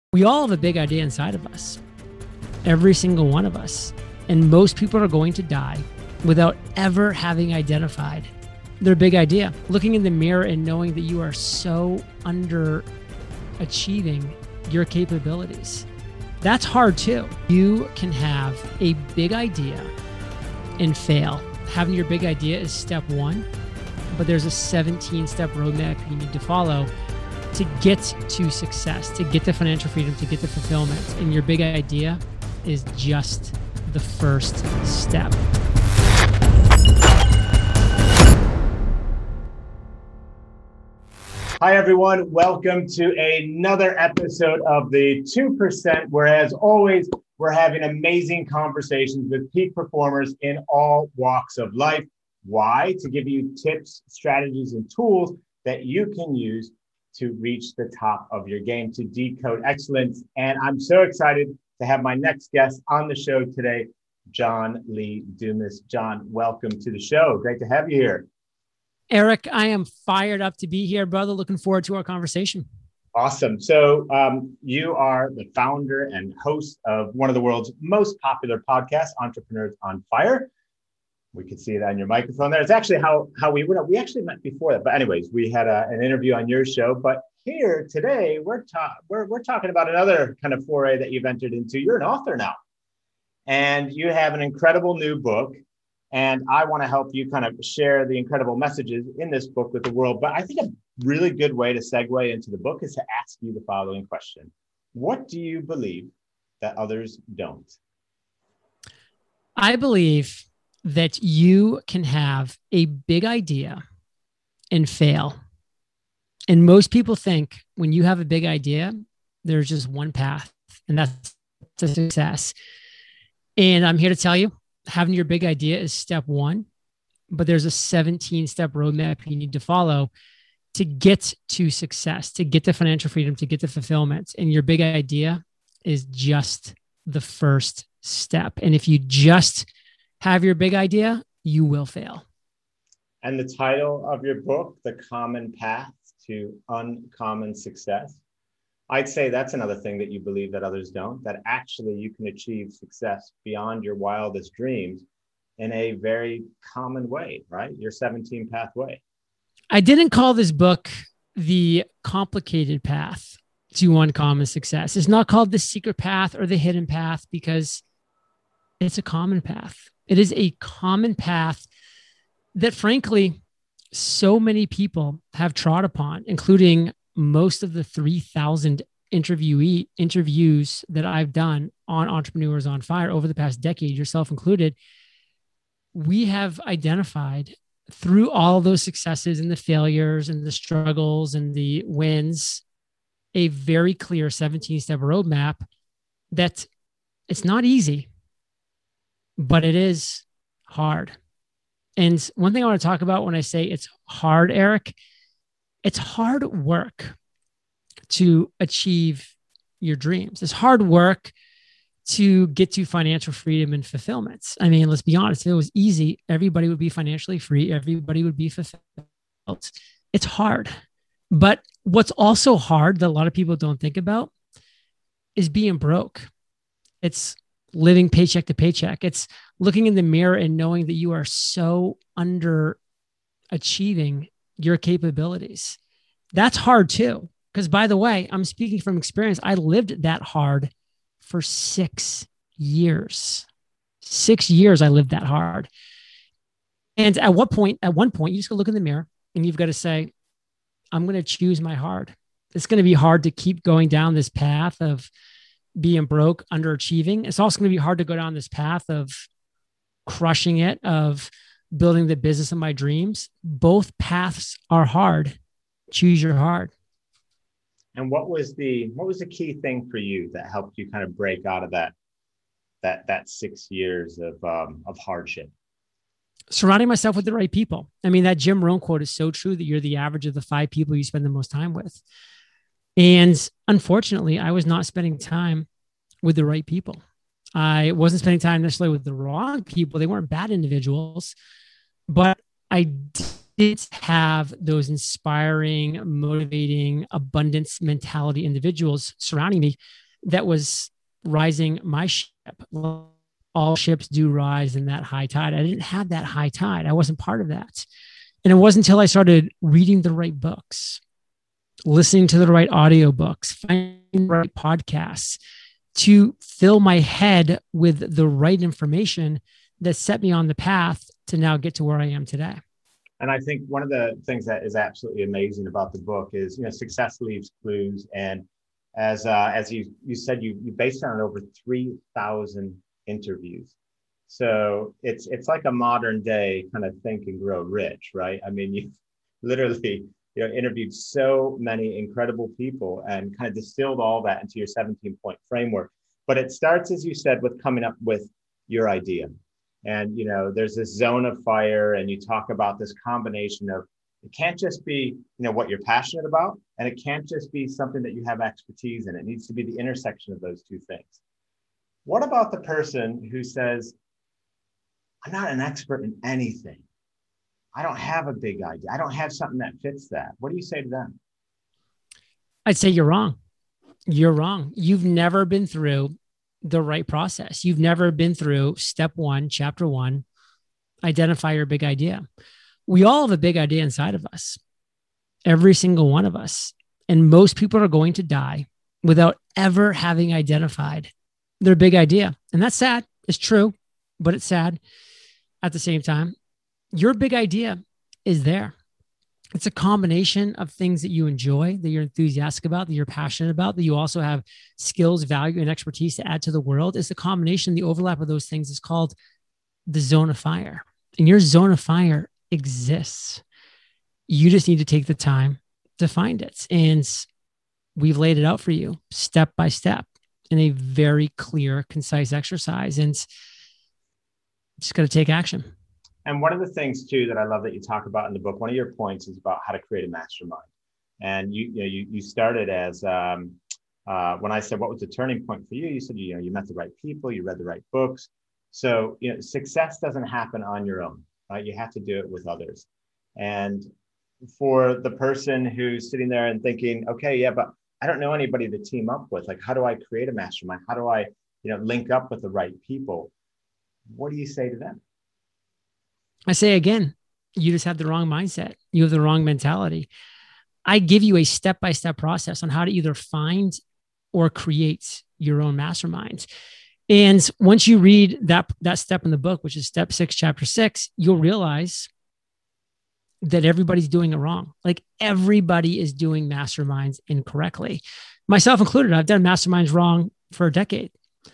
We all have a big idea inside of us, every single one of us. And most people are going to die without ever having identified their big idea. Looking in the mirror and knowing that you are so underachieving your capabilities. That's hard too. You can have a big idea and fail. Having your big idea is step one, but there's a 17-step roadmap you need to follow to get to success, to get to financial freedom, to get to fulfillment. And your big idea is just the first step. Hi, everyone. Welcome to another episode of the 2%, where, as always, we're having amazing conversations with peak performers in all walks of life. Why? To give you tips, strategies, and tools that you can use to reach the top of your game, to decode excellence. And I'm so excited to have my next guest on the show today, John Lee Dumas. John, welcome to the show. Great to have you here. Eric, I am fired up to be here, brother. Looking forward to our conversation. Awesome. So you are the founder and host of one of the world's most popular podcasts, Entrepreneurs on Fire. We could see it on your microphone there. It's actually how we actually met before that. But anyways, we had an interview on your show. But here today, we're talking about another kind of foray that you've entered into. You're an author now, and you have an incredible new book. And I want to help you kind of share the incredible messages in this book with the world. But I think a really good way to segue into the book is to ask you the following question. What do you believe that others don't? I believe that you can have a big idea and fail. And most people think when you have a big idea, there's just one path, and that's to success. And I'm here to tell you, having your big idea is step one, but there's a 17-step roadmap you need to follow to get to success, to get to financial freedom, to get to fulfillment. And your big idea is just the first step. And if you just have your big idea, you will fail. And the title of your book, The Common Path to Uncommon Success. I'd say that's another thing that you believe that others don't, that actually you can achieve success beyond your wildest dreams in a very common way, right? Your 17-path way. I didn't call this book The Complicated Path to Uncommon Success. It's not called The Secret Path or The Hidden Path because it's a common path. It is a common path that, frankly, so many people have trod upon, including most of the 3,000 interviews that I've done on Entrepreneurs on Fire over the past decade, yourself included. We have identified through all of those successes and the failures and the struggles and the wins, a very clear 17-step roadmap that it's not easy, but it is hard. And one thing I want to talk about when I say it's hard, Eric, it's hard work to achieve your dreams. It's hard work to get to financial freedom and fulfillment. I mean, let's be honest, if it was easy, everybody would be financially free. Everybody would be fulfilled. It's hard. But what's also hard that a lot of people don't think about is being broke. It's living paycheck to paycheck. It's looking in the mirror and knowing that you are so underachieving your capabilities. That's hard too. Because, by the way, I'm speaking from experience. I lived that hard for 6 years. 6 years I lived that hard. And at one point, you just go look in the mirror and you've got to say, I'm going to choose my hard. It's going to be hard to keep going down this path of being broke, underachieving. It's also going to be hard to go down this path of crushing it, of building the business of my dreams. Both paths are hard. Choose your hard. And what was the key thing for you that helped you kind of break out of that 6 years of hardship? Surrounding myself with the right people. I mean, that Jim Rohn quote is so true that you're the average of the 5 people you spend the most time with. And unfortunately, I was not spending time with the right people. I wasn't spending time necessarily with the wrong people. They weren't bad individuals, but I did have those inspiring, motivating, abundance mentality individuals surrounding me that was rising my ship. All ships do rise in that high tide. I didn't have that high tide. I wasn't part of that. And it wasn't until I started reading the right books, listening to the right audiobooks, finding the right podcasts to fill my head with the right information that set me on the path to now get to where I am today. And I think one of the things that is absolutely amazing about the book is, success leaves clues. And as you said, you based on over 3,000 interviews. So it's like a modern day kind of Think and Grow Rich, right? I mean, you literally interviewed so many incredible people and kind of distilled all that into your 17-point framework. But it starts, as you said, with coming up with your idea. And, there's this zone of fire, and you talk about this combination of, it can't just be, what you're passionate about, and it can't just be something that you have expertise in. It needs to be the intersection of those two things. What about the person who says, I'm not an expert in anything. I don't have a big idea. I don't have something that fits that. What do you say to them? I'd say you're wrong. You're wrong. You've never been through the right process. You've never been through step 1, chapter 1, identify your big idea. We all have a big idea inside of us, every single one of us. And most people are going to die without ever having identified their big idea. And that's sad. It's true, but it's sad at the same time. Your big idea is there. It's a combination of things that you enjoy, that you're enthusiastic about, that you're passionate about, that you also have skills, value, and expertise to add to the world. It's the combination, the overlap of those things is called the zone of fire. And your zone of fire exists. You just need to take the time to find it. And we've laid it out for you step by step in a very clear, concise exercise. And just got to take action. And one of the things too that I love that you talk about in the book, one of your points is about how to create a mastermind. And you started as when I said what was the turning point for you, you said you met the right people, you read the right books. So success doesn't happen on your own, right? You have to do it with others. And for the person who's sitting there and thinking, okay, yeah, but I don't know anybody to team up with. Like, how do I create a mastermind? How do I link up with the right people? What do you say to them? I say again, you just have the wrong mindset. You have the wrong mentality. I give you a step-by-step process on how to either find or create your own masterminds. And once you read that step in the book, which is step 6, chapter 6, you'll realize that everybody's doing it wrong. Like everybody is doing masterminds incorrectly, myself included. I've done masterminds wrong for a decade.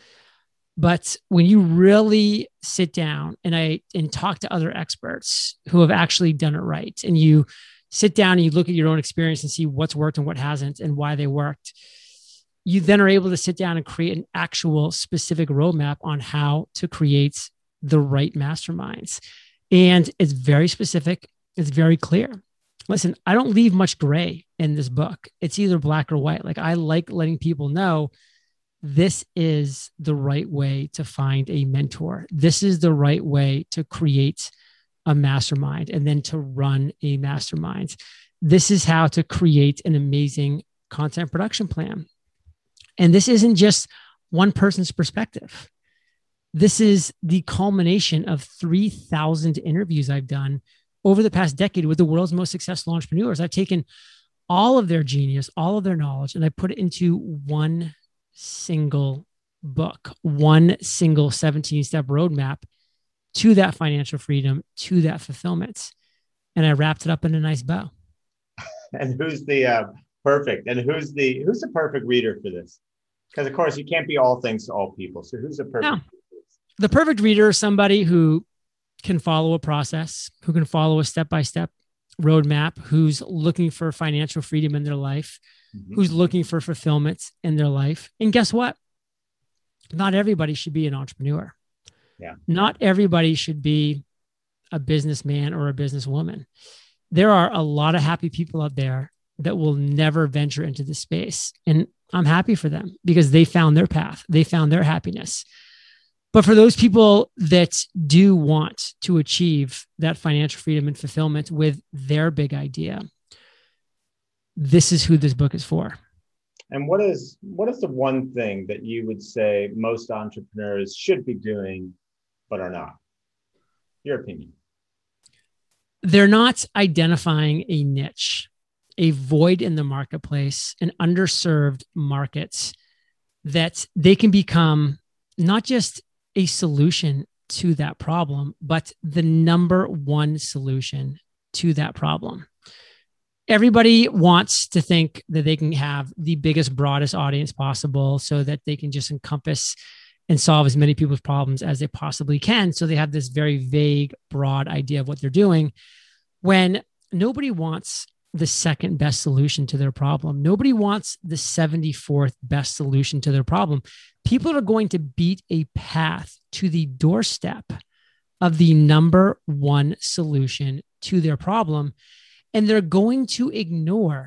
But when you really sit down and talk to other experts who have actually done it right, and you sit down and you look at your own experience and see what's worked and what hasn't and why they worked, you then are able to sit down and create an actual specific roadmap on how to create the right masterminds. And it's very specific. It's very clear. Listen, I don't leave much gray in this book. It's either black or white. Like I like letting people know this is the right way to find a mentor. This is the right way to create a mastermind and then to run a mastermind. This is how to create an amazing content production plan. And this isn't just one person's perspective. This is the culmination of 3,000 interviews I've done over the past decade with the world's most successful entrepreneurs. I've taken all of their genius, all of their knowledge, and I put it into one single book, one single 17-step roadmap to that financial freedom, to that fulfillment. And I wrapped it up in a nice bow. And who's the perfect reader for this? Because of course you can't be all things to all people. So who's the perfect? No. The perfect reader is somebody who can follow a process, who can follow a step-by-step roadmap, who's looking for financial freedom in their life, who's looking for fulfillment in their life. And guess what? Not everybody should be an entrepreneur. Yeah. Not everybody should be a businessman or a businesswoman. There are a lot of happy people out there that will never venture into this space. And I'm happy for them because they found their path. They found their happiness. But for those people that do want to achieve that financial freedom and fulfillment with their big idea, this is who this book is for. And what is the one thing that you would say most entrepreneurs should be doing, but are not? Your opinion. They're not identifying a niche, a void in the marketplace, an underserved market that they can become not just a solution to that problem, but the number one solution to that problem. Everybody wants to think that they can have the biggest, broadest audience possible so that they can just encompass and solve as many people's problems as they possibly can. So they have this very vague, broad idea of what they're doing, when nobody wants the second best solution to their problem. Nobody wants the 74th best solution to their problem. People are going to beat a path to the doorstep of the number one solution to their problem. And they're going to ignore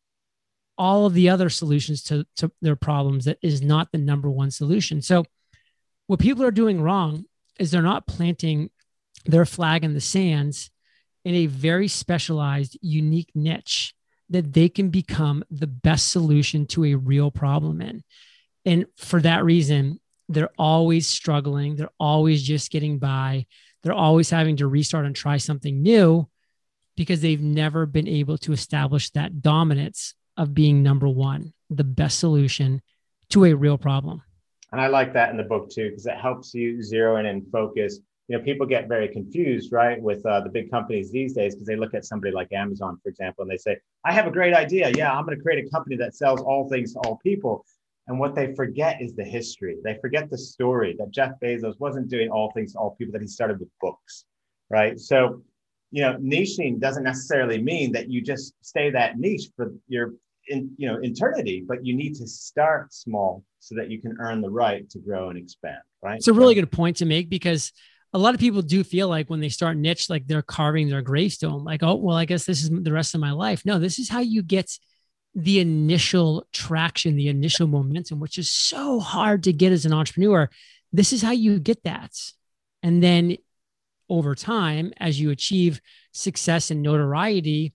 all of the other solutions to their problems that is not the number one solution. So what people are doing wrong is they're not planting their flag in the sands in a very specialized, unique niche that they can become the best solution to a real problem in. And for that reason, they're always struggling. They're always just getting by. They're always having to restart and try something new because they've never been able to establish that dominance of being number one, the best solution to a real problem. And I like that in the book too, because it helps you zero in and focus. You know, people get very confused, right, with the big companies these days, because they look at somebody like Amazon, for example, and they say, I have a great idea. Yeah, I'm going to create a company that sells all things to all people. And what they forget is the history. They forget the story that Jeff Bezos wasn't doing all things to all people, that he started with books, right? So, you know, niching doesn't necessarily mean that you just stay that niche for your eternity, but you need to start small so that you can earn the right to grow and expand, right? It's a really good point to make, because a lot of people do feel like when they start niche, like they're carving their gravestone, like, oh, well, I guess this is the rest of my life. No, this is how you get the initial traction, the initial momentum, which is so hard to get as an entrepreneur. This is how you get that. And then over time, as you achieve success and notoriety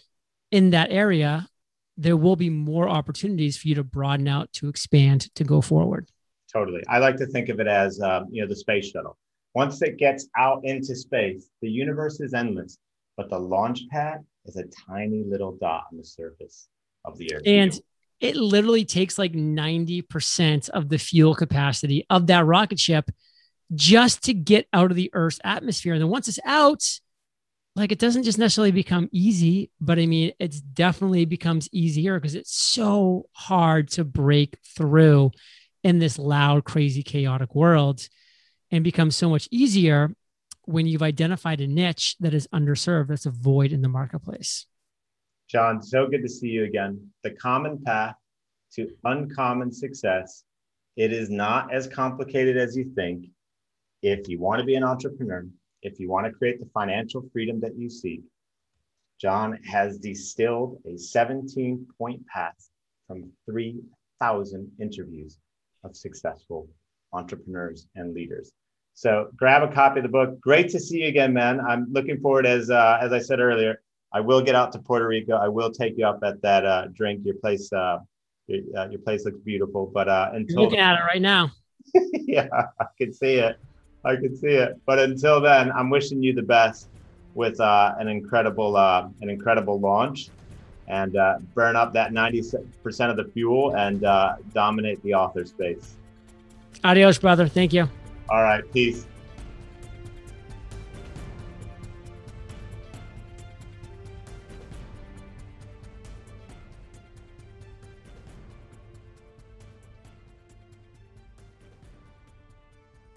in that area, there will be more opportunities for you to broaden out, to expand, to go forward. Totally. I like to think of it as, the space shuttle. Once it gets out into space, the universe is endless, but the launch pad is a tiny little dot on the surface of the Earth. And it literally takes like 90% of the fuel capacity of that rocket ship just to get out of the Earth's atmosphere. And then once it's out, like, it doesn't just necessarily become easy, but I mean, it's definitely becomes easier because it's so hard to break through in this loud, crazy, chaotic world, and becomes so much easier when you've identified a niche that is underserved, that's a void in the marketplace. John, so good to see you again. The common path to uncommon success. It is not as complicated as you think. If you want to be an entrepreneur, if you want to create the financial freedom that you seek, John has distilled a 17-point path from 3,000 interviews of successful entrepreneurs and leaders. So grab a copy of the book. Great to see you again, man. I'm looking forward, as I said earlier, I will get out to Puerto Rico. I will take you up at that drink. Your place looks beautiful. But until looking at it right now. Yeah, I can see it. But until then, I'm wishing you the best with an incredible launch, and burn up that 90% of the fuel and dominate the author space. Adios, brother. Thank you. All right. Peace.